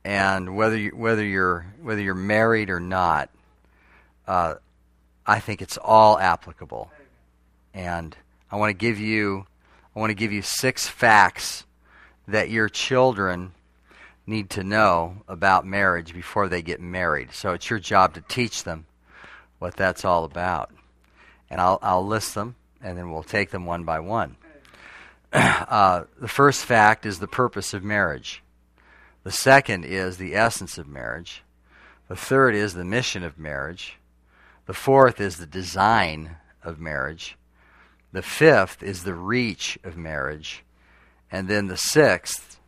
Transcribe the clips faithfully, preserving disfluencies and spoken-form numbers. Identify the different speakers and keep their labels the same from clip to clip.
Speaker 1: and whether you, whether you're whether you're married or not, uh, I think it's all applicable. And I want to give you I want to give you six facts that your children need to know about marriage before they get married. So it's your job to teach them what that's all about. And I'll I'll list them, and then we'll take them one by one. Uh, the first fact is the purpose of marriage. The second is the essence of marriage. The third is the mission of marriage. The fourth is the design of marriage. The fifth is the reach of marriage. And then the sixth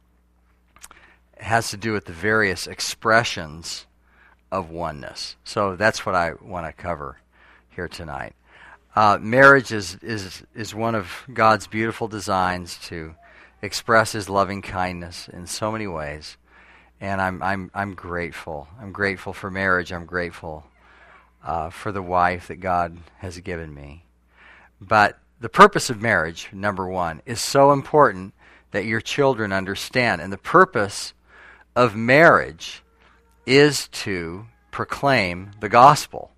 Speaker 1: has to do with the various expressions of oneness. So that's what I want to cover here tonight. Uh, marriage is, is, is one of God's beautiful designs to express His loving kindness in so many ways. And I'm I'm I'm grateful. I'm grateful for marriage. I'm grateful uh, for the wife that God has given me. But the purpose of marriage, number one, is so important that your children understand. And the purpose of marriage is to proclaim the gospel.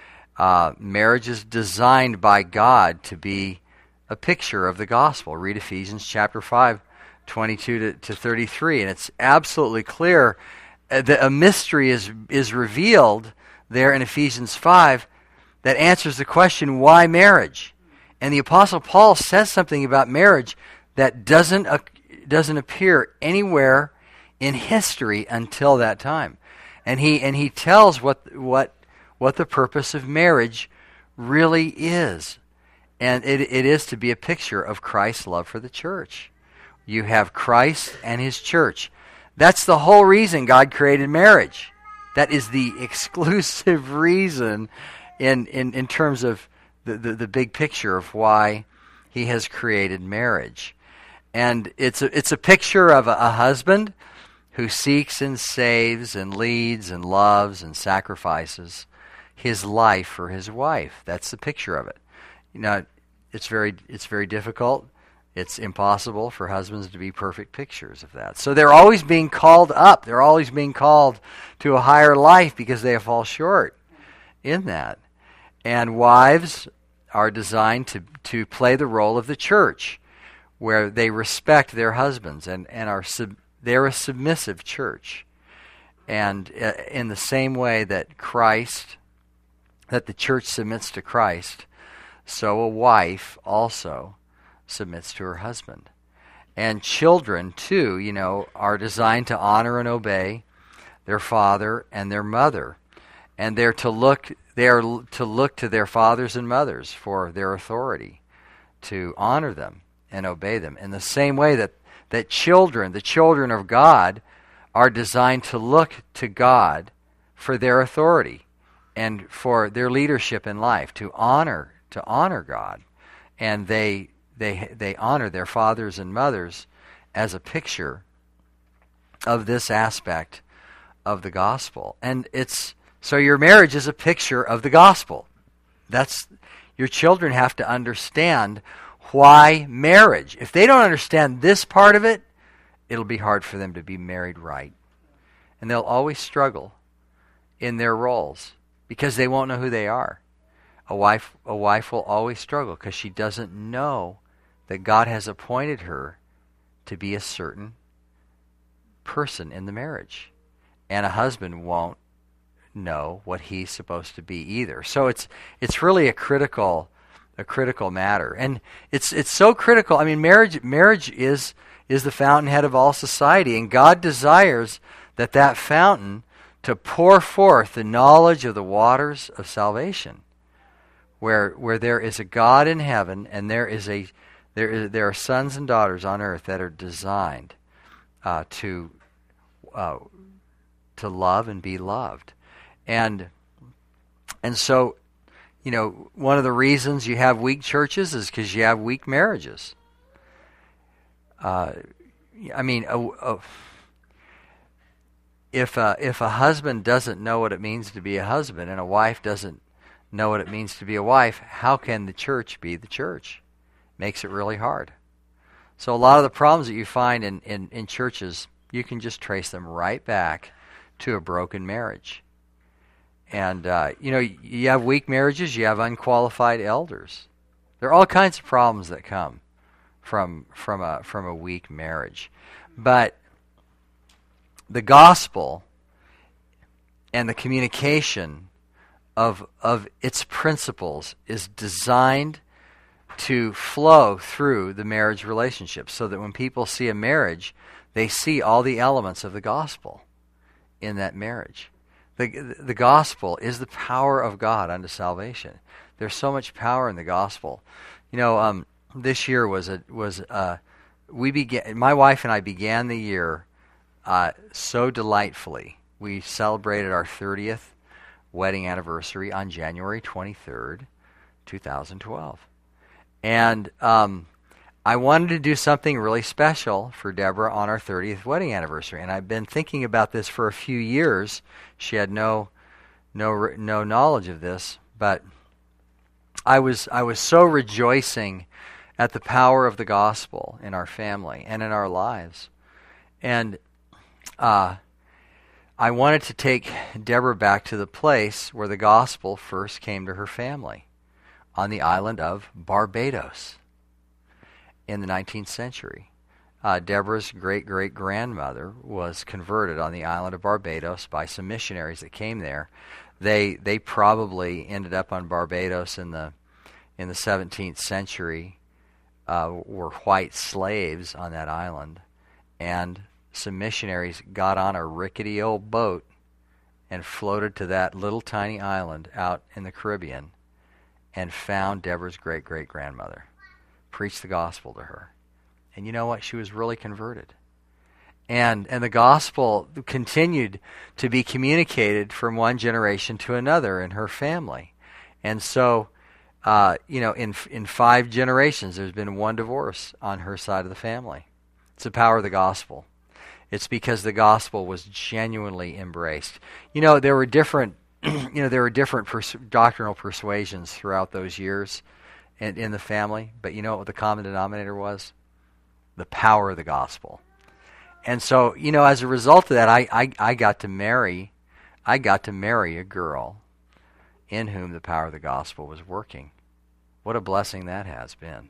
Speaker 1: Uh, marriage is designed by God to be a picture of the gospel. Read Ephesians chapter five, twenty-two to, to thirty-three, and it's absolutely clear that a mystery is is revealed there in Ephesians five that answers the question, why marriage? And the Apostle Paul says something about marriage that doesn't uh, doesn't appear anywhere in history until that time. And he and he tells what what what the purpose of marriage really is. And it it is to be a picture of Christ's love for the church. You have Christ and His church. That's the whole reason God created marriage. That is the exclusive reason in in, in terms of the, the, the big picture of why He has created marriage. And it's a, it's a picture of a, a husband who seeks and saves and leads and loves and sacrifices his life for his wife. That's the picture of it. You know, it's very it's very difficult. It's impossible for husbands to be perfect pictures of that. So they're always being called up. They're always being called to a higher life because they fall short in that. And wives are designed to, to play the role of the church, where they respect their husbands and, and are sub, they're a submissive church. And uh, in the same way that Christ, that the church submits to Christ, so a wife also submits to her husband. And children, too, you know, are designed to honor and obey their father and their mother. And they're to look they are to look to their fathers and mothers for their authority, to honor them and obey them. In the same way that, that children, the children of God, are designed to look to God for their authority and for their leadership in life, to honor to honor God. And they They they honor their fathers and mothers as a picture of this aspect of the gospel. And it's so your marriage is a picture of the gospel. That's your children have to understand why marriage. If they don't understand this part of it, it'll be hard for them to be married right. And they'll always struggle in their roles because they won't know who they are. A wife a wife will always struggle because she doesn't know that God has appointed her to be a certain person in the marriage. And a husband won't know what he's supposed to be either. So it's it's really a critical a critical matter. And it's it's so critical. I mean, marriage marriage is is the fountainhead of all society, and God desires that that fountain to pour forth the knowledge of the waters of salvation. Where where there is a God in heaven and there is a There is, there are sons and daughters on earth that are designed uh, to uh, to love and be loved, and and so, you know, one of the reasons you have weak churches is because you have weak marriages. Uh, I mean, a, a, if a, if a husband doesn't know what it means to be a husband and a wife doesn't know what it means to be a wife, how can the church be the church? Makes it really hard. So a lot of the problems that you find in, in, in churches You can just trace them right back to a broken marriage. And, uh, you know, you have weak marriages, you have unqualified elders. There are all kinds of problems that come from from a from a weak marriage. But the gospel and the communication of of its principles is designed to flow through the marriage relationship, so that when people see a marriage, they see all the elements of the gospel in that marriage. The the gospel is the power of God unto salvation. There's so much power in the gospel. You know, um, this year was a was uh, we began. My wife and I began the year uh, so delightfully. We celebrated our thirtieth wedding anniversary on January twenty-third, twenty twelve. And um, I wanted to do something really special for Deborah on our thirtieth wedding anniversary. And I've been thinking about this for a few years. She had no no no knowledge of this, but I was I was so rejoicing at the power of the gospel in our family and in our lives. And uh, I wanted to take Deborah back to the place where the gospel first came to her family, on the island of Barbados in the nineteenth century. Uh, Deborah's great-great-grandmother was converted on the island of Barbados by some missionaries that came there. They they probably ended up on Barbados in the in the seventeenth century, uh, were white slaves on that island, and some missionaries got on a rickety old boat and floated to that little tiny island out in the Caribbean and found Deborah's great-great-grandmother, preached the gospel to her. And you know what? She was really converted. And and the gospel continued to be communicated from one generation to another in her family. And so, uh, you know, in in five generations, there's been one divorce on her side of the family. It's the power of the gospel. It's because the gospel was genuinely embraced. You know, there were different, you know, there were different pers- doctrinal persuasions throughout those years in, in the family. But you know what the common denominator was? The power of the gospel. And so, you know, as a result of that, I, I, I got to marry, I got to marry a girl in whom the power of the gospel was working. What a blessing that has been.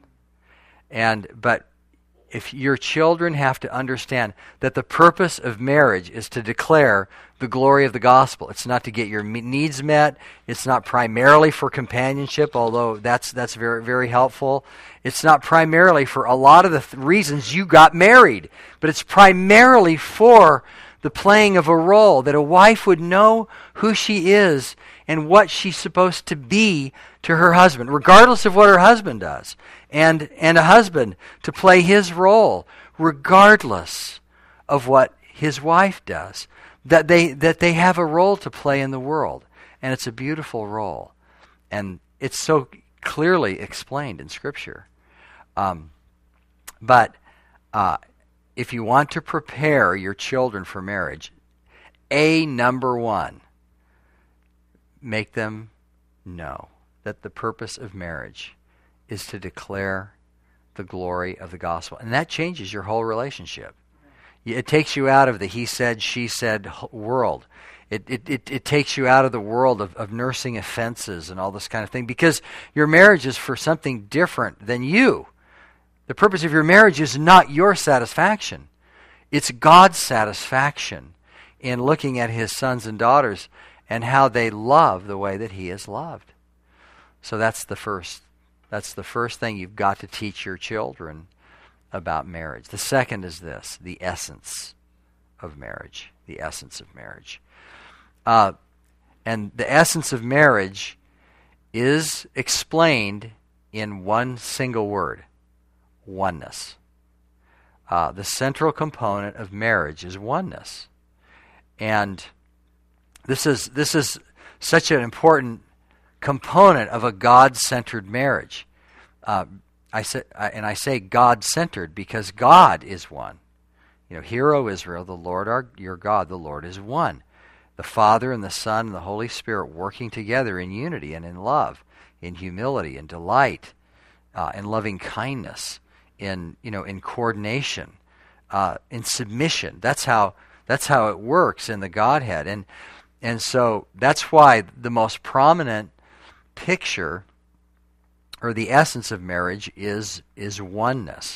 Speaker 1: And but if your children have to understand that the purpose of marriage is to declare the glory of the gospel. It's not to get your needs met. It's not primarily for companionship, although that's that's very very helpful. It's not primarily for a lot of the th- reasons you got married, but it's primarily for the playing of a role, that a wife would know who she is and what she's supposed to be to her husband, regardless of what her husband does. And and a husband to play his role, regardless of what his wife does. That they that they have a role to play in the world. And it's a beautiful role. And it's so clearly explained in Scripture. Um, but uh, if you want to prepare your children for marriage, A, number one, make them know that the purpose of marriage is to declare the glory of the gospel. And that changes your whole relationship. It takes you out of the he said, she said world. It it, it, it takes you out of the world of, of nursing offenses and all this kind of thing, because your marriage is for something different than you. The purpose of your marriage is not your satisfaction. It's God's satisfaction in looking at his sons and daughters and how they love the way that he is loved. So that's the first that's the first thing you've got to teach your children about marriage. The second is this, the essence of marriage. The essence of marriage. Uh, and the essence of marriage is explained in one single word: oneness. Uh, the central component of marriage is oneness. And this is this is such an important component of a God-centered marriage. Uh, I say, and I say God-centered because God is one. You know, hear, O Israel, the Lord our your God, the Lord is one. The Father and the Son and the Holy Spirit working together in unity and in love, in humility and delight, uh, in loving kindness, in you know in coordination, uh, in submission. That's how that's how it works in the Godhead, and and so that's why the most prominent picture or the essence of marriage is is oneness.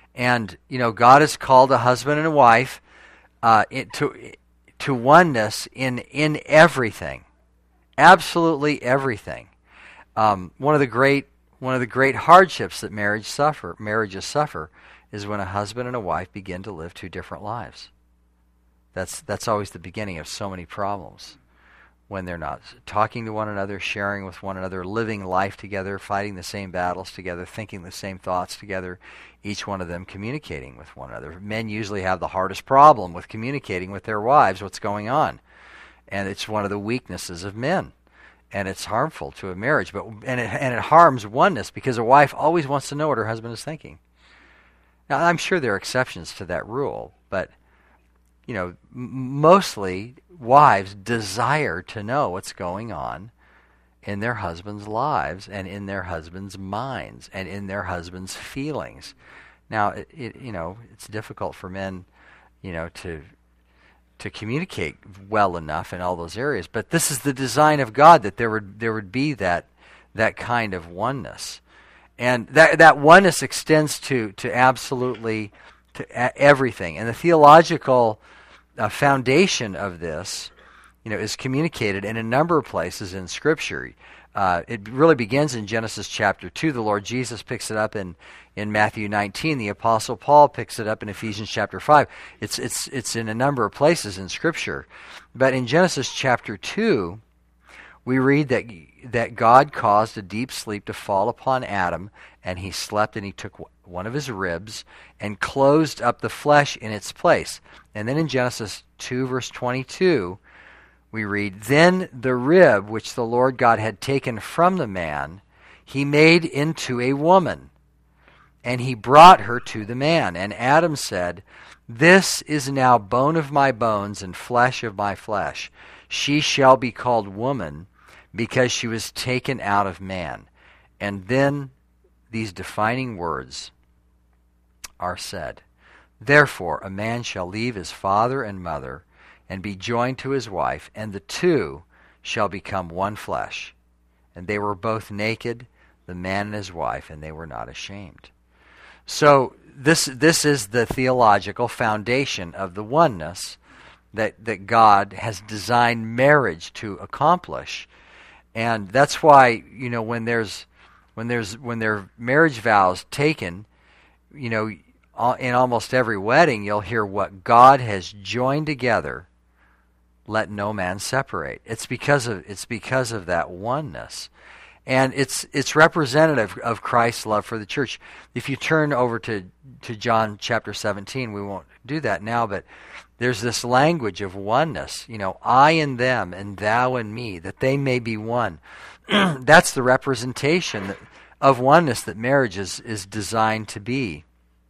Speaker 1: And you know, God has called a husband and a wife uh, it, to to oneness in in everything, absolutely everything. Um, one of the great one of the great hardships that marriage suffer marriages suffer is when a husband and a wife begin to live two different lives. That's that's always the beginning of so many problems. When they're not talking to one another, sharing with one another, living life together, fighting the same battles together, thinking the same thoughts together, each one of them communicating with one another. Men usually have the hardest problem with communicating with their wives what's going on. And it's one of the weaknesses of men. And it's harmful to a marriage, but and it, and it harms oneness because a wife always wants to know what her husband is thinking. Now, I'm sure there are exceptions to that rule, but you know, m- mostly wives desire to know what's going on in their husbands' lives and in their husbands' minds and in their husbands' feelings. Now, it, it you know, it's difficult for men, you know, to to communicate well enough in all those areas, but this is the design of God, that there would there would be that that kind of oneness, and that that oneness extends to to absolutely to a- everything, and the theological Uh, foundation of this, you know, is communicated in a number of places in Scripture. Uh, it really begins in Genesis chapter two. The Lord Jesus picks it up in, in Matthew nineteen. The Apostle Paul picks it up in Ephesians chapter five. It's it's it's in a number of places in Scripture. But in Genesis chapter two, we read that that God caused a deep sleep to fall upon Adam, and he slept, and he took one of his ribs and closed up the flesh in its place. And then in Genesis two, verse twenty-two, we read, "Then the rib which the Lord God had taken from the man, he made into a woman, and he brought her to the man. And Adam said, 'This is now bone of my bones and flesh of my flesh. She shall be called woman, because she was taken out of man.'" And then these defining words are said, "Therefore a man shall leave his father and mother and be joined to his wife, and the two shall become one flesh. And they were both naked, the man and his wife, and they were not ashamed." So this this is the theological foundation of the oneness that, that God has designed marriage to accomplish. And that's why, you know, when there's when there's when there are marriage vows taken, you know, in almost every wedding, you'll hear, "What God has joined together, let no man separate." It's because of it's because of that oneness, and it's it's representative of Christ's love for the church. If you turn over to to John chapter seventeen, we won't do that now, but there's this language of oneness. You know, "I and them, and thou and me, that they may be one." That's the representation of oneness that marriage is is designed to be.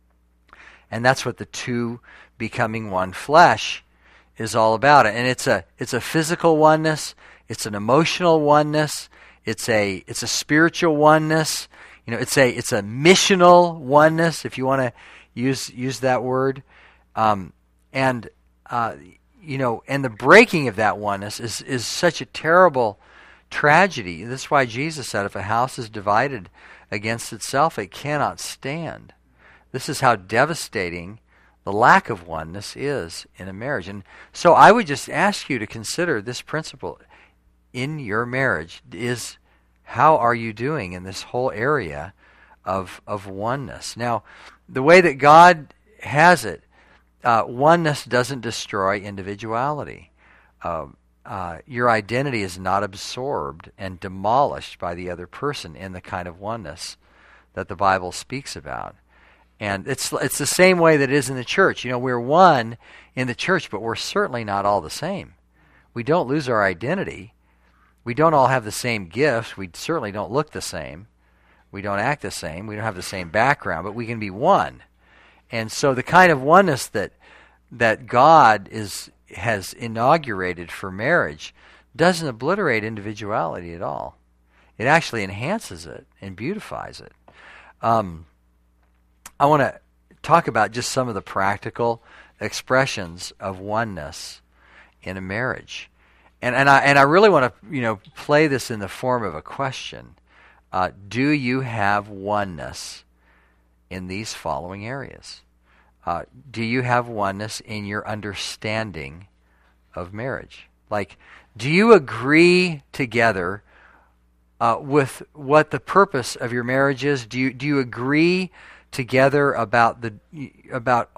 Speaker 1: And that's what the two becoming one flesh is all about. And it's a it's a physical oneness, it's an emotional oneness, it's a it's a spiritual oneness. You know, it's a it's a missional oneness, if you want to use use that word. Um, and uh, you know, and the breaking of that oneness is is such a terrible tragedy. That's why Jesus said, "If a house is divided against itself, it cannot stand." This is how devastating the lack of oneness is in a marriage. And so I would just ask you to consider this principle in your marriage is, how are you doing in this whole area of of oneness? Now, the way that God has it, uh, oneness doesn't destroy individuality. Uh, uh, your identity is not absorbed and demolished by the other person in the kind of oneness that the Bible speaks about. And it's it's the same way that it is in the church. You know, we're one in the church, but we're certainly not all the same. We don't lose our identity. We don't all have the same gifts. We certainly don't look the same. We don't act the same. We don't have the same background, but we can be one. And so the kind of oneness that that God is has inaugurated for marriage doesn't obliterate individuality at all. It actually enhances it and beautifies it. Um, I want to talk about just some of the practical expressions of oneness in a marriage. And and I and I really want to, you know, play this in the form of a question. Uh, do you have oneness in these following areas? Uh, do you have oneness in your understanding of marriage? Like, do you agree together uh, with what the purpose of your marriage is? Do you do you agree together about the about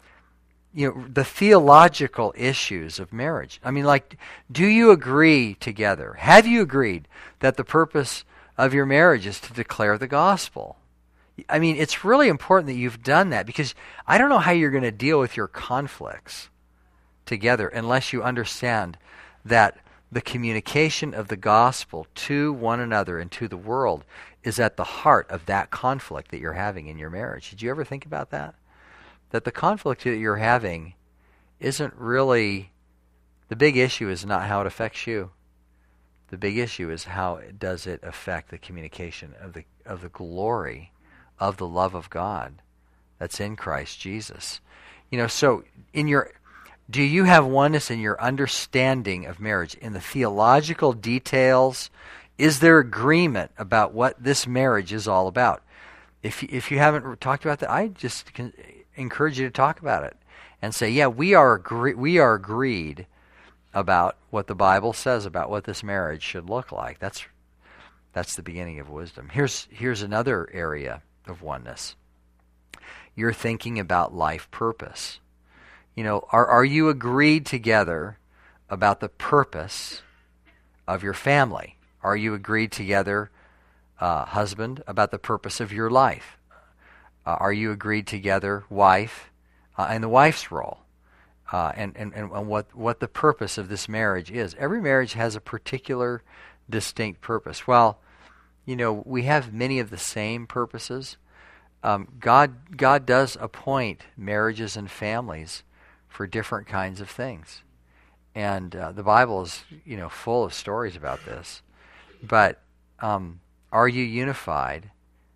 Speaker 1: you know the theological issues of marriage? I mean, like, do you agree together? Have you agreed that the purpose of your marriage is to declare the gospel? I mean, it's really important that you've done that, because I don't know how you're going to deal with your conflicts together unless you understand that the communication of the gospel to one another and to the world is at the heart of that conflict that you're having in your marriage. Did you ever think about that? That the conflict that you're having isn't really, the big issue is not how it affects you. The big issue is how it, does it affect the communication of the of the glory of the love of God that's in Christ Jesus. You know, so in your, do you have oneness in your understanding of marriage, in the theological details? Is there agreement about what this marriage is all about? If if you haven't talked about that, I just can encourage you to talk about it and say, yeah, we are agree- we are agreed about what the Bible says about what this marriage should look like. That's that's the beginning of wisdom. Here's here's another area of oneness. You're thinking about life purpose. You know, are are you agreed together about the purpose of your family? Are you agreed together, uh, husband, about the purpose of your life? Uh, are you agreed together, wife, uh, and the wife's role, uh, and, and, and what, what the purpose of this marriage is? Every marriage has a particular, distinct purpose. Well, you know, we have many of the same purposes. Um, God, God does appoint marriages and families for different kinds of things, and uh, the Bible is, you know, full of stories about this. But um, are you unified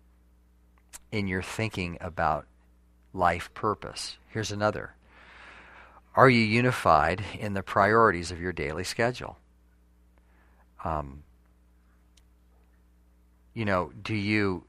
Speaker 1: in your thinking about life purpose? Here's another. Are you unified in the priorities of your daily schedule? Um, you know, do you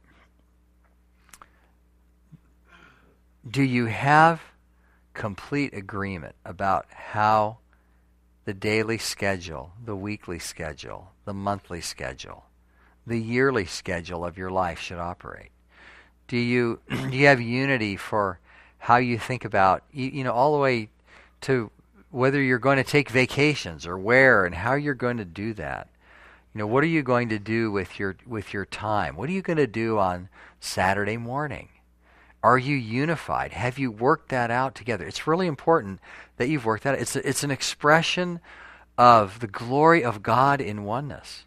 Speaker 1: do you have complete agreement about how the daily schedule, the weekly schedule, the monthly schedule, the yearly schedule of your life should operate? Do you do you have unity for how you think about, you, you know, all the way to whether you're going to take vacations or where and how you're going to do that? You know, what are you going to do with your with your time? What are you going to do on Saturday morning? Are you unified? Have you worked that out together? It's really important that you've worked that out. It's a, it's an expression of the glory of God in oneness.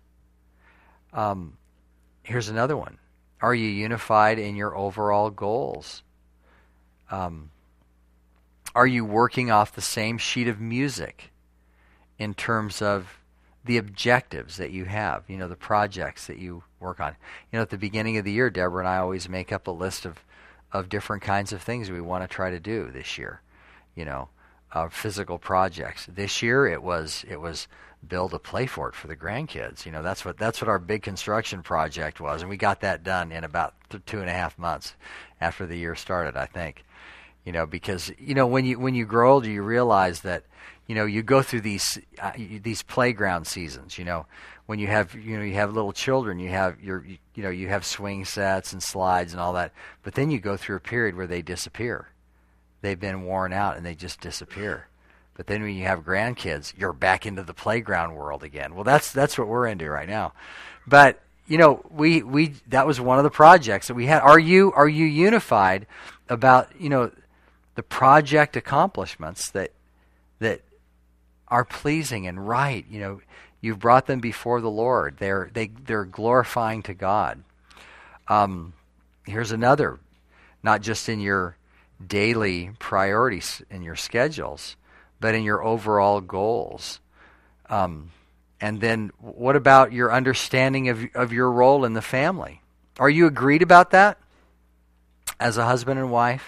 Speaker 1: Um, here's another one. Are you unified in your overall goals? Um, are you working off the same sheet of music in terms of the objectives that you have, you know, the projects that you work on? You know, at the beginning of the year, Deborah and I always make up a list of, of different kinds of things we want to try to do this year, you know, uh, physical projects. This year it was it was build a play fort for the grandkids. You know, that's what that's what our big construction project was, and we got that done in about th- two and a half months after the year started, I think. You know, because you know when you when you grow older, you realize that you know you go through these uh, these playground seasons. You know, when you have you know you have little children, you have your you, you know you have swing sets and slides and all that, but then you go through a period where they disappear. They've been worn out and they just disappear. But then when you have grandkids, you're back into the playground world again. Well, that's that's what we're into right now. But you know, we we that was one of the projects that we had. Are you are you unified about you know the project accomplishments that that are pleasing and right? You know, you've brought them before the Lord. They're they they're glorifying to God. Um, here's another, not just in your daily priorities in your schedules, but in your overall goals. Um, and then what about your understanding of of your role in the family? Are you agreed about that as a husband and wife?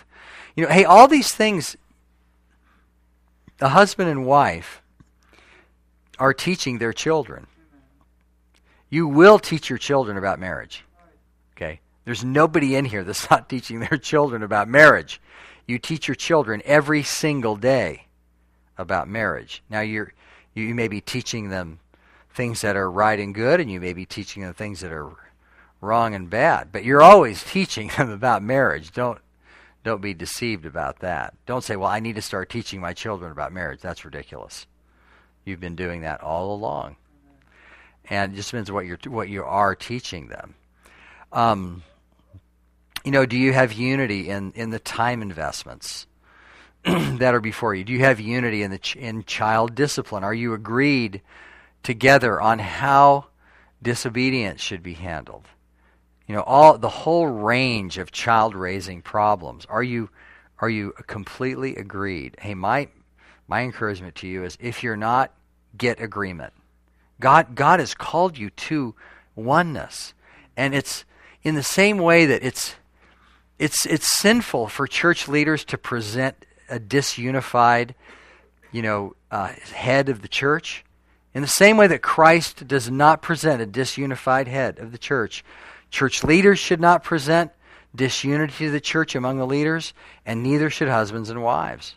Speaker 1: You know, hey, all these things, the husband and wife are teaching their children. You will teach your children about marriage. Okay? There's nobody in here that's not teaching their children about marriage. You teach your children every single day about marriage. Now, you're, you may be teaching them things that are right and good, and you may be teaching them things that are wrong and bad. But you're always teaching them about marriage. Don't don't be deceived about that. Don't say, well, I need to start teaching my children about marriage. That's ridiculous. You've been doing that all along. And it just depends what you're what you are teaching them. Um, you know, do you have unity in, in the time investments that are before you? Do you have unity in the ch- in child discipline? Are you agreed together on how disobedience should be handled? You know, all the whole range of child raising problems. Are you are you completely agreed? Hey, my my encouragement to you is, if you're not, get agreement. God God has called you to oneness. And it's in the same way that it's it's it's sinful for church leaders to present a disunified, you know, uh, head of the church. In the same way that Christ does not present a disunified head of the church, church leaders should not present disunity to the church among the leaders, and neither should husbands and wives.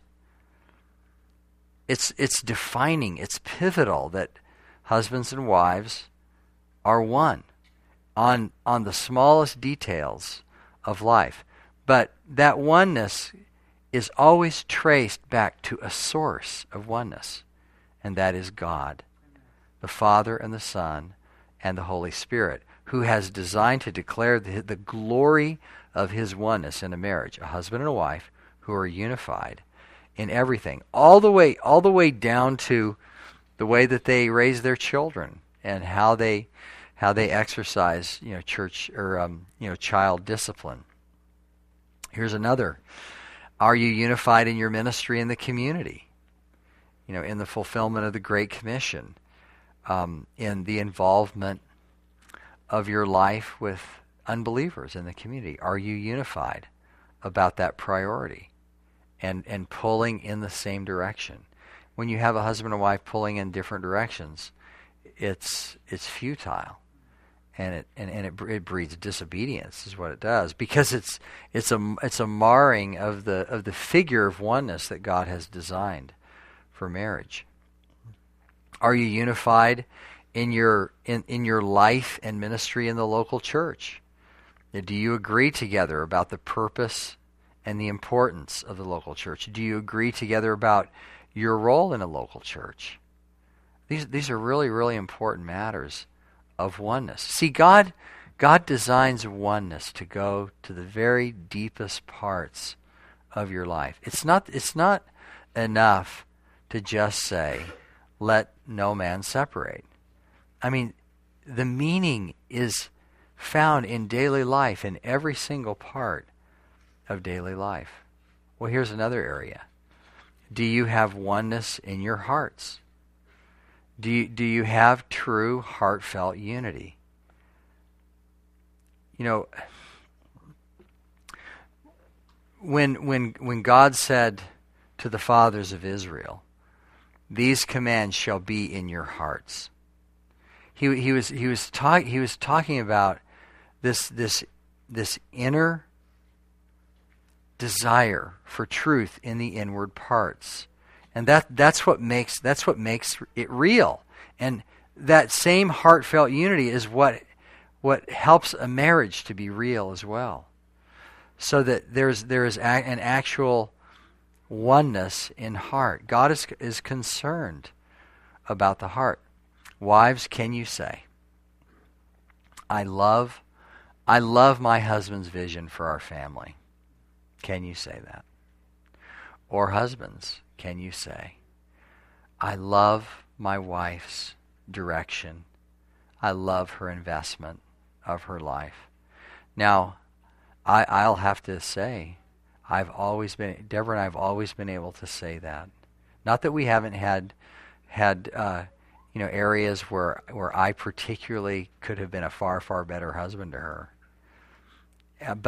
Speaker 1: It's it's defining, it's pivotal that husbands and wives are one on on the smallest details of life. But that oneness is always traced back to a source of oneness, and that is God, the Father and the Son and the Holy Spirit, who has designed to declare the, the glory of his oneness in a marriage, a husband and a wife who are unified in everything, all the way all the way down to the way that they raise their children and how they how they exercise, you know, church or um, you know, child discipline. Here's another. Are you unified in your ministry in the community? You know, in the fulfillment of the Great Commission, um, in the involvement of your life with unbelievers in the community. Are you unified about that priority and and pulling in the same direction? When you have a husband and wife pulling in different directions, it's it's futile, and it and, and it, it breeds disobedience is what it does, because it's it's a it's a marring of the of the figure of oneness that God has designed for marriage. Are you unified in your in, in your life and ministry in the local church? Do you agree together about the purpose and the importance of the local church? Do you agree together about your role in a local church? These these are really, really important matters of oneness. See, God God designs oneness to go to the very deepest parts of your life. It's not it's not enough to just say, let no man separate. I mean, the meaning is found in daily life, in every single part of daily life. Well, here's another area. Do you have oneness in your hearts? Do you, do you have true heartfelt unity? You know, when when when God said to the fathers of Israel, "These commands shall be in your hearts," he he was he was talk, he was talking about this this this inner desire for truth in the inward parts. And that that's what makes that's what makes it real. And that same heartfelt unity is what what helps a marriage to be real as well. So that there's there is a, an actual oneness in heart. God is is concerned about the heart. Wives, can you say, I love I love my husband's vision for our family? Can you say that? Or husbands, can you say, I love my wife's direction. I love her investment of her life. Now, I, I'll have to say, I've always been, Deborah and I have always been able to say that. Not that we haven't had, had uh, you know, areas where where I particularly could have been a far, far better husband to her. Uh, but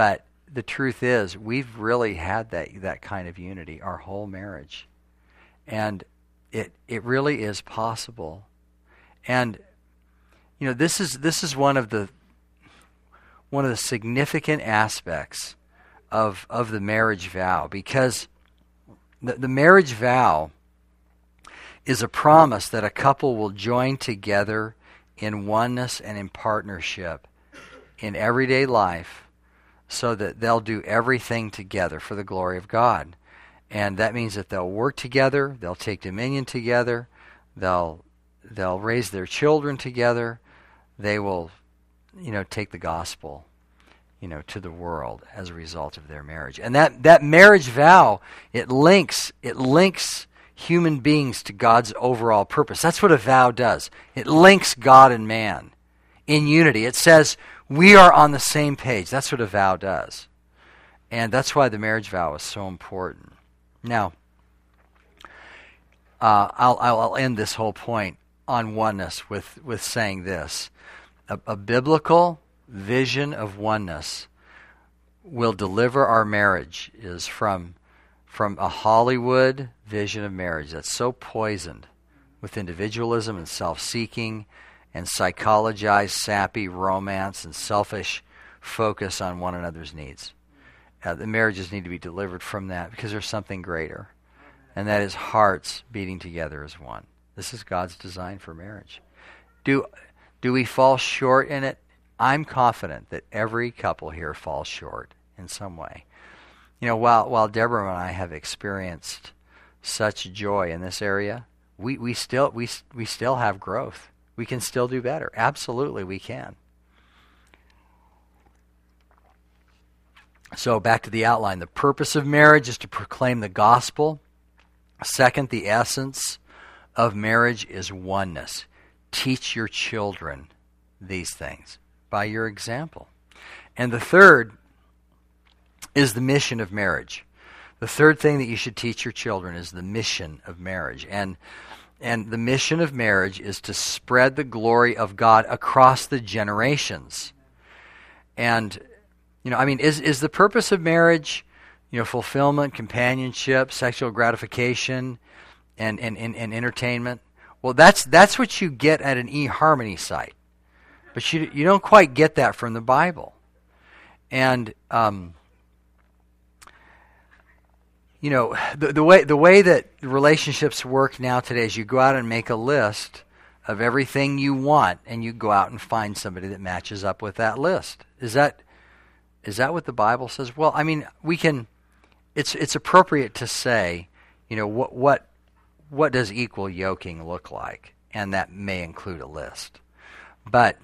Speaker 1: the truth is, we've really had that that kind of unity our whole marriage, and it it really is possible. And you know, this is this is one of the one of the significant aspects of of the marriage vow, because the, the marriage vow is a promise that a couple will join together in oneness and in partnership in everyday life, so that they'll do everything together for the glory of God. And that means that they'll work together, they'll take dominion together, they'll they'll raise their children together, they will, you know, take the gospel, you know, to the world as a result of their marriage. And that, that marriage vow, it links it links human beings to God's overall purpose. That's what a vow does. It links God and man in unity. It says we are on the same page. That's what a vow does. And that's why the marriage vow is so important. Now, uh, I'll, I'll end this whole point on oneness with, with saying this. A, a biblical vision of oneness will deliver our marriage is from from a Hollywood vision of marriage that's so poisoned with individualism and self-seeking and psychologized, sappy romance and selfish focus on one another's needs. Uh, the marriages need to be delivered from that, because there's something greater, and that is hearts beating together as one. This is God's design for marriage. Do do we fall short in it? I'm confident that every couple here falls short in some way. You know, while while Deborah and I have experienced such joy in this area, we, we still we we still have growth. We can still do better. Absolutely, we can. So back to the outline. The purpose of marriage is to proclaim the gospel. Second, the essence of marriage is oneness. Teach your children these things by your example. And the third is the mission of marriage. The third thing that you should teach your children is the mission of marriage. And and the mission of marriage is to spread the glory of God across the generations. And, you know, I mean, is is the purpose of marriage, you know, fulfillment, companionship, sexual gratification, and, and, and, and entertainment? Well, that's that's what you get at an eHarmony site. But you you don't quite get that from the Bible. And um You know, the, the way the way that relationships work now today is you go out and make a list of everything you want, and you go out and find somebody that matches up with that list. Is that is that what the Bible says? Well, I mean, we can. It's it's appropriate to say, you know, what what what does equal yoking look like, and that may include a list. But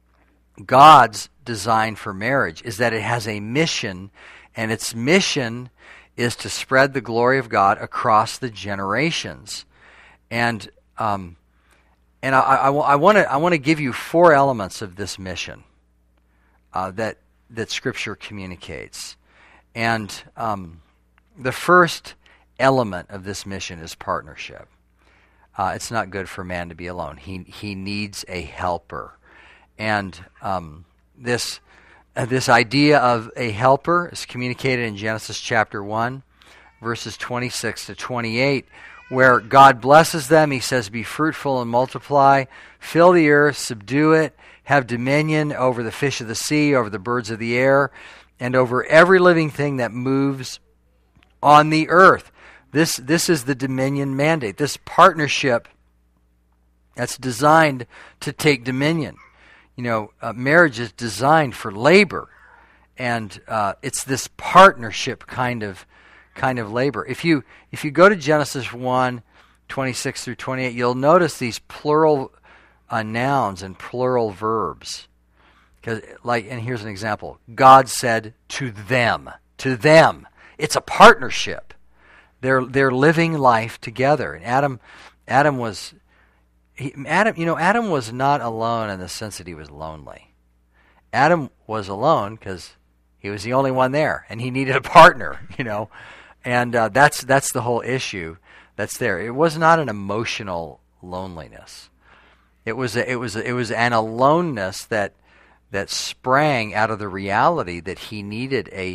Speaker 1: God's design for marriage is that it has a mission, and its mission is to spread the glory of God across the generations. And um, and I, I, I want to I want to give you four elements of this mission uh, that that Scripture communicates. And um, the first element of this mission is partnership. Uh, it's not good for man to be alone. He he needs a helper. And um, this. Uh, this idea of a helper is communicated in Genesis chapter one, verses twenty-six to twenty-eight, where God blesses them. He says, be fruitful and multiply, fill the earth, subdue it, have dominion over the fish of the sea, over the birds of the air, and over every living thing that moves on the earth. This, this is the dominion mandate, this partnership that's designed to take dominion. You know, uh, marriage is designed for labor, and uh, it's this partnership kind of kind of labor. If you if you go to Genesis one, twenty-six through twenty-eight, you'll notice these plural uh, nouns and plural verbs. 'Cause, like, and here's an example: God said to them, to them. It's a partnership. They're they're living life together. And Adam Adam was. He, Adam, you know, Adam was not alone in the sense that he was lonely. Adam was alone because he was the only one there, and he needed a partner, you know, and uh, that's that's the whole issue that's there. It was not an emotional loneliness. It was a, it was a, it was an aloneness that that sprang out of the reality that he needed a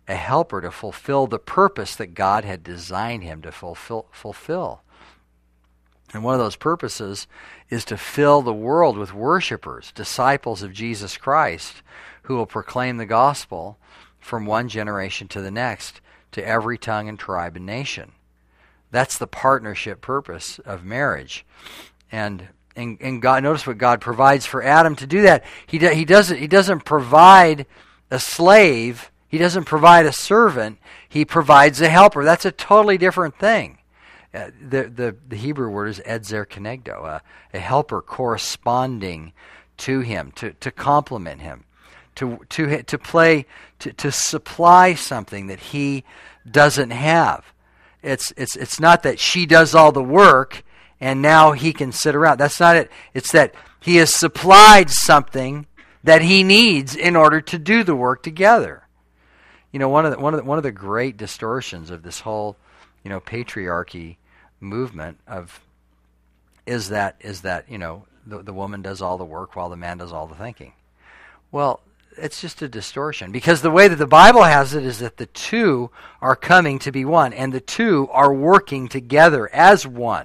Speaker 1: a helper to fulfill the purpose that God had designed him to fulfill. fulfill. And one of those purposes is to fill the world with worshipers, disciples of Jesus Christ, who will proclaim the gospel from one generation to the next to every tongue and tribe and nation. That's the partnership purpose of marriage. And and, and God, notice what God provides for Adam to do that. He do, he doesn't he doesn't provide a slave. He doesn't provide a servant. He provides a helper. That's a totally different thing. Uh, the, the the Hebrew word is edzer kenegdo, uh, a helper corresponding to him, to, to complement him, to to to play to, to supply something that he doesn't have. It's it's it's not that she does all the work and now he can sit around. That's not it. It's that he has supplied something that he needs in order to do the work together. You know, one of the, one of the, one of the great distortions of this whole, you know, patriarchy movement of is that is that you know the the woman does all the work while the man does all the thinking. Well, it's just a distortion, because the way that the Bible has it is that the two are coming to be one, and the two are working together as one.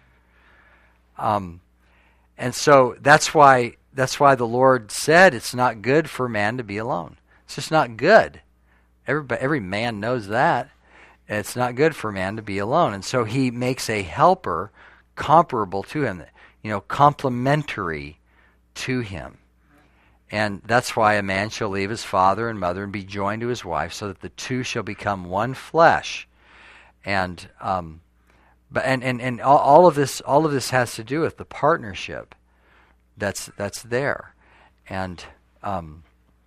Speaker 1: Um, and so that's why that's why the Lord said it's not good for man to be alone. It's just not good. Everybody, every man knows that. It's not good for man to be alone. And so he makes a helper comparable to him, you know, complementary to him. And that's why a man shall leave his father and mother and be joined to his wife, so that the two shall become one flesh. And um, but and, and, and all, all of this all of this has to do with the partnership that's that's there. And um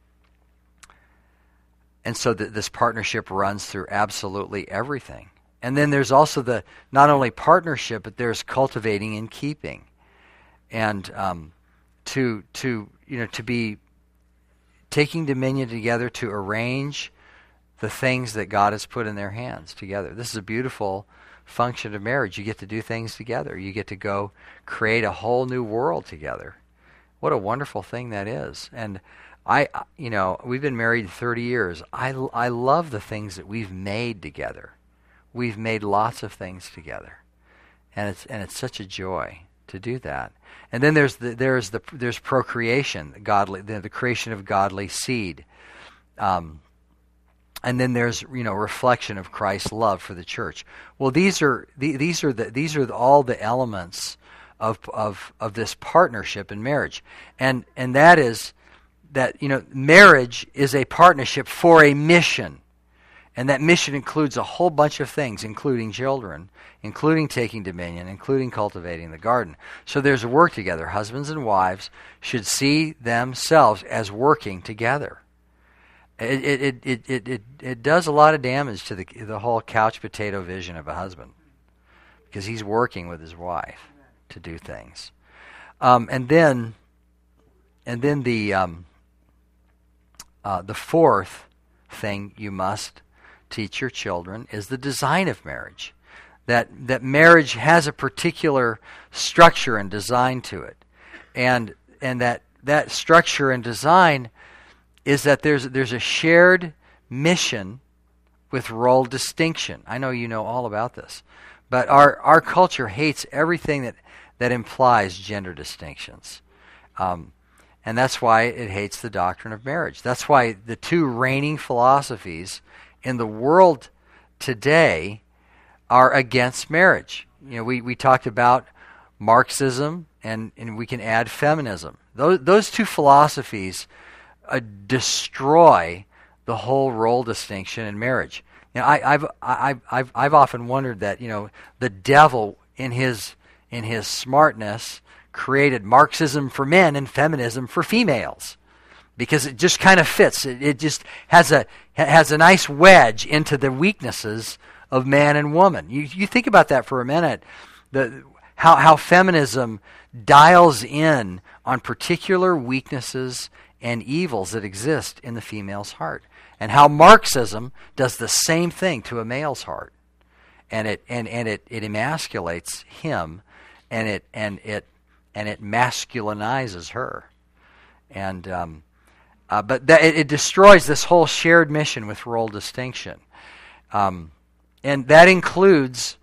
Speaker 1: And so th- this partnership runs through absolutely everything. And then there's also the not only partnership, but there's cultivating and keeping, and um, to to you know to be taking dominion together to arrange the things that God has put in their hands together. This is a beautiful function of marriage. You get to do things together. You get to go create a whole new world together. What a wonderful thing that is. And I, you know, we've been married thirty years. I, I love the things that we've made together. We've made lots of things together, and it's and it's such a joy to do that. And then there's the, there's the there's procreation, godly, the, the creation of godly seed, um, and then there's you know reflection of Christ's love for the church. Well, these are the, these are the these are all the elements of of of this partnership in marriage, and and that is. That, you know, marriage is a partnership for a mission. And that mission includes a whole bunch of things, including children, including taking dominion, including cultivating the garden. So there's a work together. Husbands and wives should see themselves as working together. It it it it it, it, it does a lot of damage to the the whole couch potato vision of a husband, because he's working with his wife to do things. Um, and then and then the um, Uh, the fourth thing you must teach your children is the design of marriage. That that marriage has a particular structure and design to it, and and that that structure and design is that there's there's a shared mission with role distinction. I know you know all about this, but our our culture hates everything that that implies gender distinctions. Um, And that's why it hates the doctrine of marriage. That's why the two reigning philosophies in the world today are against marriage. You know, we, we talked about Marxism, and, and we can add feminism. Those those two philosophies uh, destroy the whole role distinction in marriage. You know, I, I've I've I've I've often wondered that you know the devil in his in his smartness created Marxism for men and feminism for females, because it just kind of fits. It, it just has a has a nice wedge into the weaknesses of man and woman. You you think about that for a minute. The how how feminism dials in on particular weaknesses and evils that exist in the female's heart, and how Marxism does the same thing to a male's heart, and it and, and it, it emasculates him, and it and it and it masculinizes her. And um, Uh, but that, it, it destroys this whole shared mission with role distinction. Um, and that includes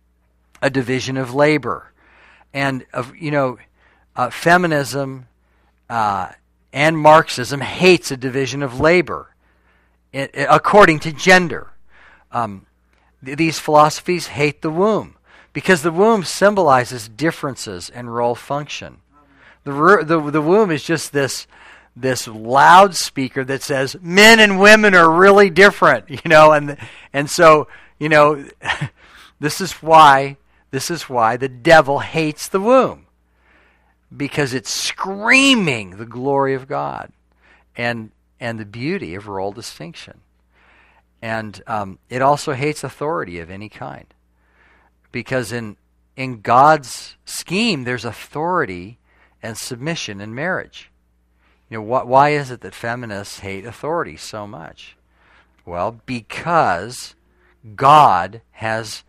Speaker 1: a division of labor. And, of you know, uh, feminism uh, and Marxism hates a division of labor it, it, according to gender. Um, th- these philosophies hate the womb because the womb symbolizes differences in role function. The, the, the womb is just this... this loudspeaker that says men and women are really different, you know, and and so, you know, this is why this is why the devil hates the womb, because it's screaming the glory of God and and the beauty of role distinction. And um, it also hates authority of any kind, because in in God's scheme there's authority and submission in marriage. You know, wh- why is it that feminists hate authority so much? Well, because God has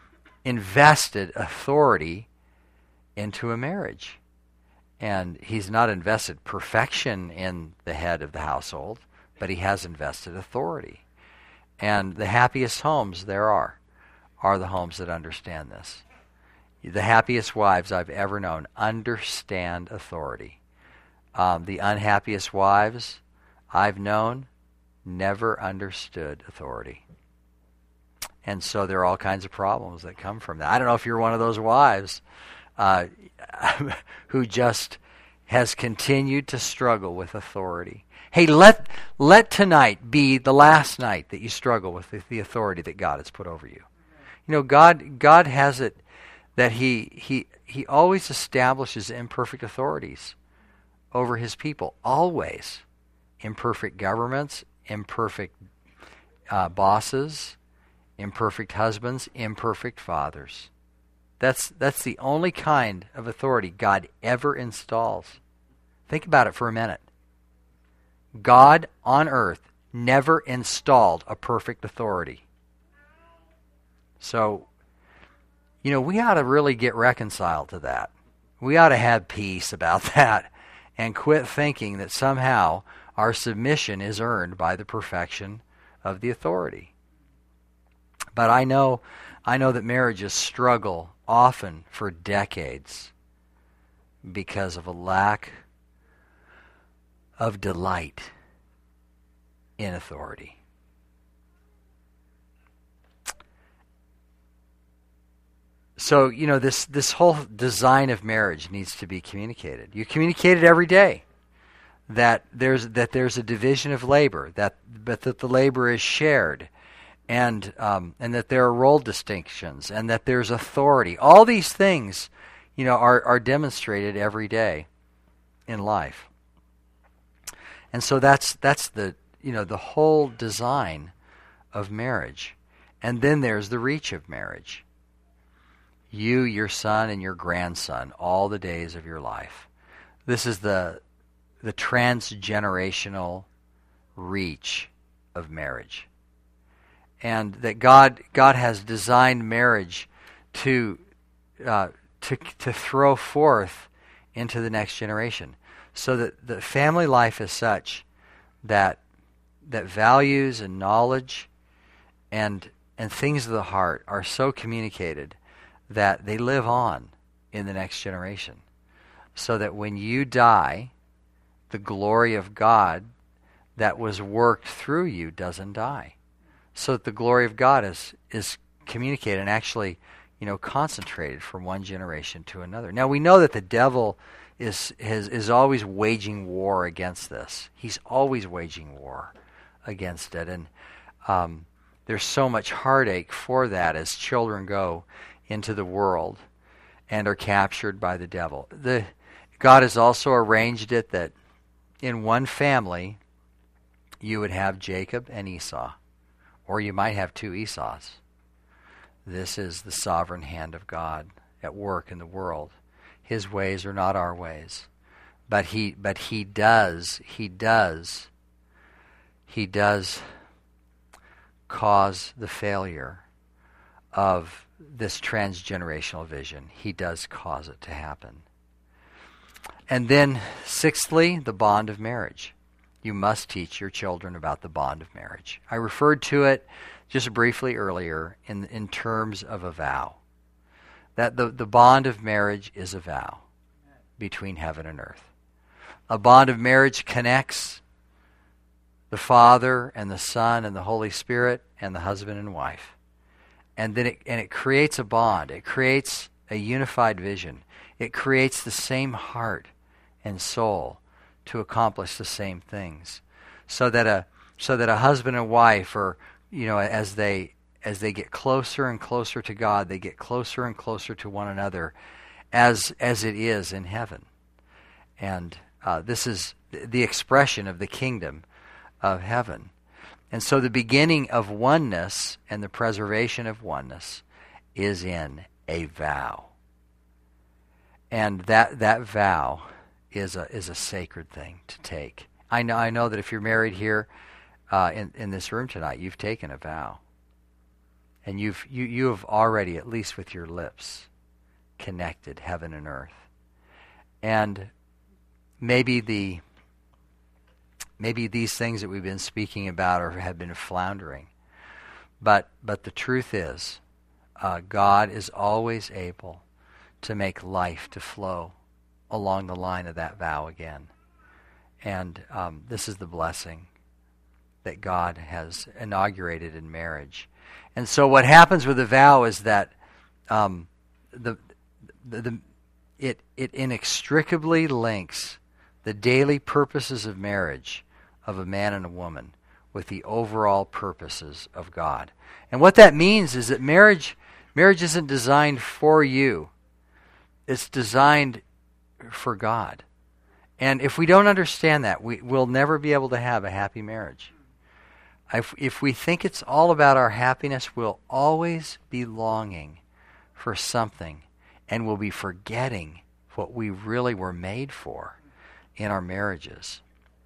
Speaker 1: invested authority into a marriage. And he's not invested perfection in the head of the household, but he has invested authority. And the happiest homes there are, are the homes that understand this. The happiest wives I've ever known understand authority. Um, the unhappiest wives I've known never understood authority. And so there are all kinds of problems that come from that. I don't know if you're one of those wives uh, who just has continued to struggle with authority. Hey, let let tonight be the last night that you struggle with the, the authority that God has put over you. You know, God God has it that he he he always establishes imperfect authorities over his people, always. Imperfect governments, imperfect uh, bosses, imperfect husbands, imperfect fathers. That's that's the only kind of authority God ever installs. Think about it for a minute. God on earth never installed a perfect authority. So, you know, we ought to really get reconciled to that. We ought to have peace about that. And quit thinking that somehow our submission is earned by the perfection of the authority. But I know, I know that marriages struggle often for decades because of a lack of delight in authority. So, you know, this, this whole design of marriage needs to be communicated. You communicate it every day, that there's that there's a division of labor, that but that the labor is shared, and um, and that there are role distinctions, and that there's authority. All these things, you know, are are demonstrated every day in life. And so that's that's the you know the whole design of marriage. And then there's the reach of marriage. You, your son, and your grandson, all the days of your life. This is the the transgenerational reach of marriage. And that God God has designed marriage to uh, to to throw forth into the next generation, so that the family life is such that that values and knowledge and and things of the heart are so communicated that they live on in the next generation, so that when you die, the glory of God that was worked through you doesn't die. So that the glory of God is is communicated and actually, you know, concentrated from one generation to another. Now we know that the devil is is, is always waging war against this. He's always waging war against it, and um, there's so much heartache for that as children go into the world and are captured by the devil. The God has also arranged it that in one family you would have Jacob and Esau, or you might have two Esau's. This is the sovereign hand of God at work in the world. His ways are not our ways, but he but he does he does he does cause the failure of this transgenerational vision. He does cause it to happen. And then, sixthly, the bond of marriage. you must teach your children about the bond of marriage. I referred to it just briefly earlier in in terms of a vow. That the, the bond of marriage is a vow between heaven and earth. A bond of marriage connects the Father and the Son and the Holy Spirit and the husband and wife. And then it, and it creates a bond. It creates a unified vision. It creates the same heart and soul to accomplish the same things. So that a so that a husband and wife, or you know, as they as they get closer and closer to God, they get closer and closer to one another, as as it is in heaven. And uh, this is the expression of the kingdom of heaven. And so the beginning of oneness and the preservation of oneness is in a vow. And that that vow is a is a sacred thing to take. I know I know that if you're married here uh, in in this room tonight, you've taken a vow, and you've you you have already, at least with your lips, connected heaven and earth. And maybe the maybe these things that we've been speaking about or have been floundering, but but the truth is, uh, God is always able to make life to flow along the line of that vow again. And um, this is the blessing that God has inaugurated in marriage. And so what happens with the vow is that um, the, the the it it inextricably links the daily purposes of marriage of a man and a woman with the overall purposes of God. And what that means is that marriage marriage isn't designed for you. It's designed for God. And if we don't understand that, we, we'll never be able to have a happy marriage. If, if we think it's all about our happiness, we'll always be longing for something, and we'll be forgetting what we really were made for in our marriages.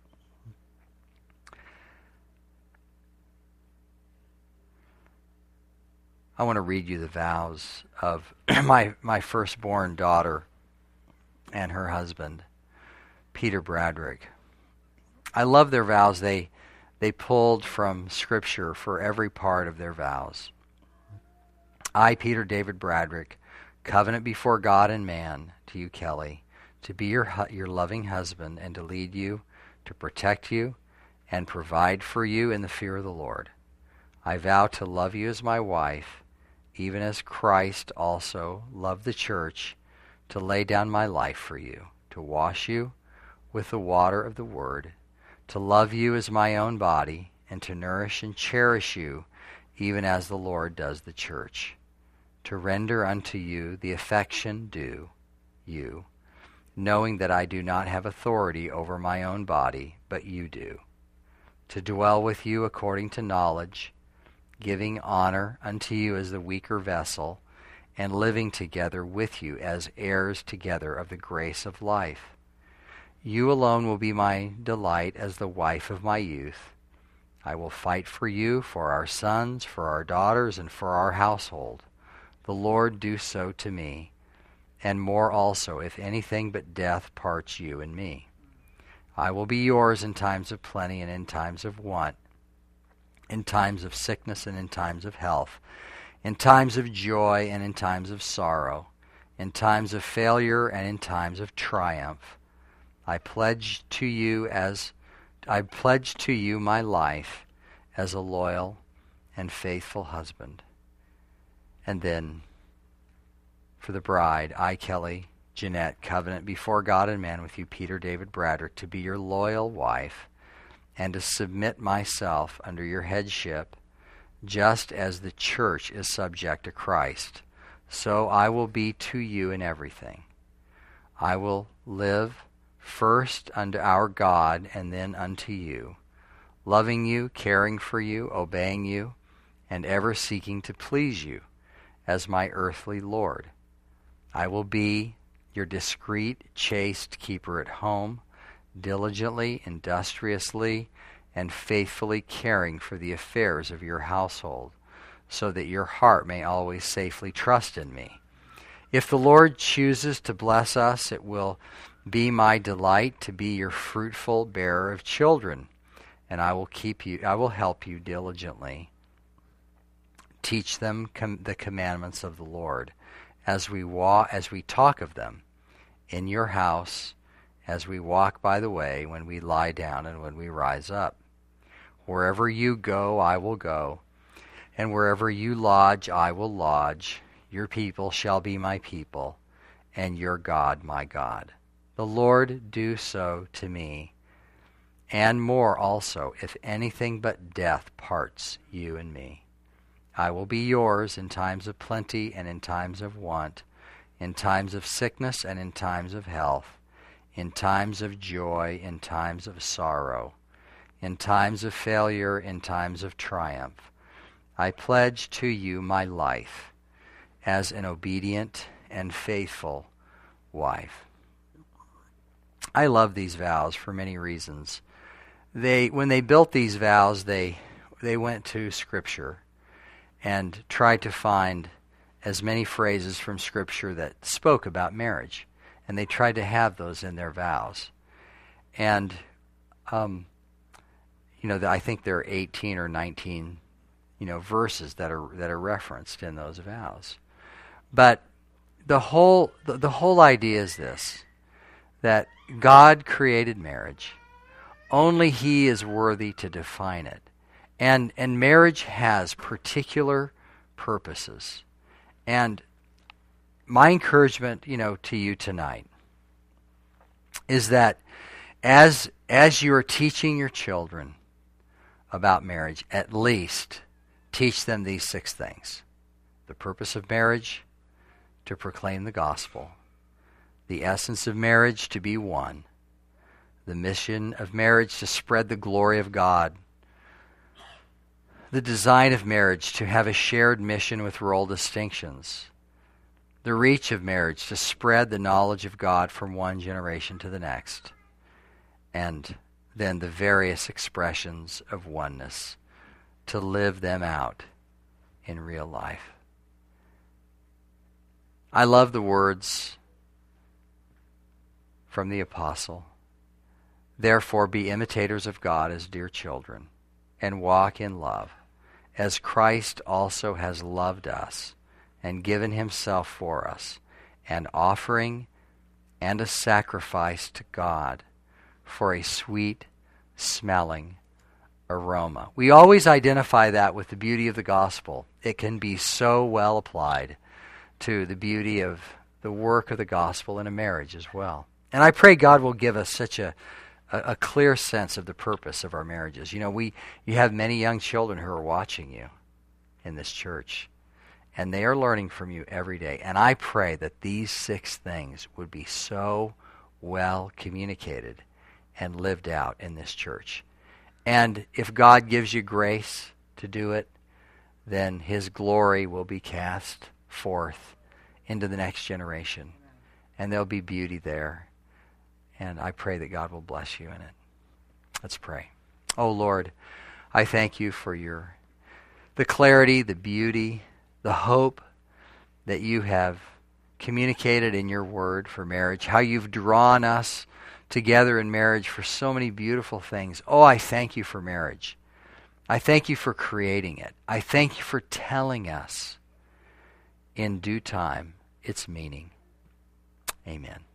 Speaker 1: I want to read you the vows of my, my firstborn daughter and her husband, Peter Bradrick. I love their vows. They they pulled from Scripture for every part of their vows. I, Peter David Bradrick, covenant before God and man to you, Kelly, to be your hu- your loving husband and to lead you, to protect you, and provide for you in the fear of the Lord. I vow to love you as my wife, even as Christ also loved the church, to lay down my life for you, to wash you with the water of the word, to love you as my own body, and to nourish and cherish you, even as the Lord does the church, to render unto you the affection due you, knowing that I do not have authority over my own body, but you do, to dwell with you according to knowledge, giving honor unto you as the weaker vessel, and living together with you as heirs together of the grace of life. You alone will be my delight as the wife of my youth. I will fight for you, for our sons, for our daughters, and for our household. The Lord do so to me, and more also, if anything but death parts you and me. I will be yours in times of plenty and in times of want, in times of sickness and in times of health, in times of joy and in times of sorrow, in times of failure and in times of triumph. I pledge to you as I pledge to you my life as a loyal and faithful husband. And then for the bride, I, Kelly Jeanette, covenant before God and man with you, Peter David Bradrick, to be your loyal wife and to submit myself under your headship, just as the church is subject to Christ. So I will be to you in everything. I will live first unto our God and then unto you, loving you, caring for you, obeying you, and ever seeking to please you as my earthly Lord. I will be your discreet, chaste keeper at home, diligently, industriously, and faithfully caring for the affairs of your household, so that your heart may always safely trust in me. If the Lord chooses to bless us, it will Be my delight to be your fruitful bearer of children, and I will keep you, I will help you diligently. Teach them com- the commandments of the Lord as we walk, as we talk of them in your house, as we walk by the way, when we lie down and when we rise up. Wherever you go, I will go, and wherever you lodge, I will lodge. Your people shall be my people, and your God my God. The Lord do so to me, and more also, if anything but death parts you and me. I will be yours in times of plenty and in times of want, in times of sickness and in times of health, in times of joy, in times of sorrow, in times of failure, in times of triumph. I pledge to you my life as an obedient and faithful wife. I love these vows for many reasons. They, when they built these vows, they they went to Scripture and tried to find as many phrases from Scripture that spoke about marriage, and they tried to have those in their vows. And um, you know, I think there are eighteen or nineteen, you know, verses that are that are referenced in those vows. But the whole the, the whole idea is this: that God created marriage. Only He is worthy to define it. And and marriage has particular purposes. And my encouragement, you know, to you tonight is that as as you are teaching your children about marriage, at least teach them these six things. The purpose of marriage, to proclaim the gospel. The essence of marriage, to be one. The mission of marriage, to spread the glory of God. The design of marriage, to have a shared mission with role distinctions. The reach of marriage, to spread the knowledge of God from one generation to the next. And then the various expressions of oneness, to live them out in real life. I love the words from the apostle. Therefore be imitators of God as dear children, and walk in love, as Christ also has loved us, and given himself for us, an offering and a sacrifice to God for a sweet smelling aroma. We always identify that with the beauty of the gospel. It can be so well applied to the beauty of the work of the gospel in a marriage as well. And I pray God will give us such a, a, a clear sense of the purpose of our marriages. You know, we you have many young children who are watching you in this church, and they are learning from you every day. And I pray that these six things would be so well communicated and lived out in this church. And if God gives you grace to do it, then his glory will be cast forth into the next generation. And there'll be beauty there. And I pray that God will bless you in it. Let's pray. Oh Lord, I thank you for your the clarity, the beauty, the hope that you have communicated in your word for marriage, how you've drawn us together in marriage for so many beautiful things. Oh, I thank you for marriage. I thank you for creating it. I thank you for telling us in due time its meaning. Amen.